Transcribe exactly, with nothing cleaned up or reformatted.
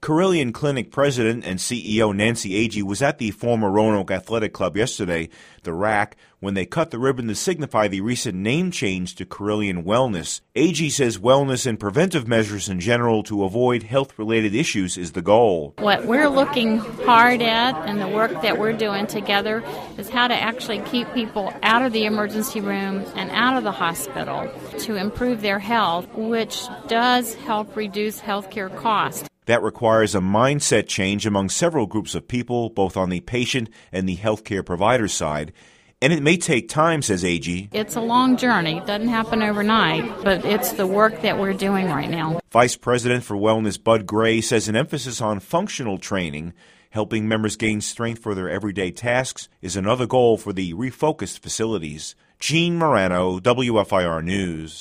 Carilion Clinic President and C E O Nancy Agee was at the former Roanoke Athletic Club yesterday, the R A C, when they cut the ribbon to signify the recent name change to Carilion Wellness. Agee says wellness and preventive measures in general to avoid health-related issues is the goal. What we're looking hard at and the work that we're doing together is how to actually keep people out of the emergency room and out of the hospital to improve their health, which does help reduce healthcare costs. That requires a mindset change among several groups of people, both on the patient and the healthcare provider side. And it may take time, says Agee. It's a long journey. It doesn't happen overnight, but it's the work that we're doing right now. Vice President for Wellness Bud Gray says an emphasis on functional training, helping members gain strength for their everyday tasks, is another goal for the refocused facilities. Gene Marano, W F I R News.